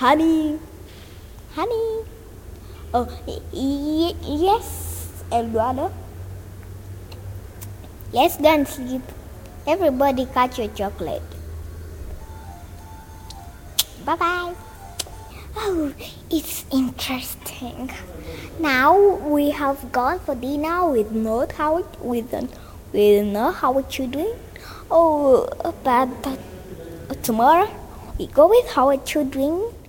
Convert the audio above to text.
Honey, honey. Oh, yes, Eduardo. Let's go and sleep. Everybody catch your chocolate. Bye-bye. Oh, it's interesting. Now we have gone for dinner with not how children. Oh, but tomorrow we go with our children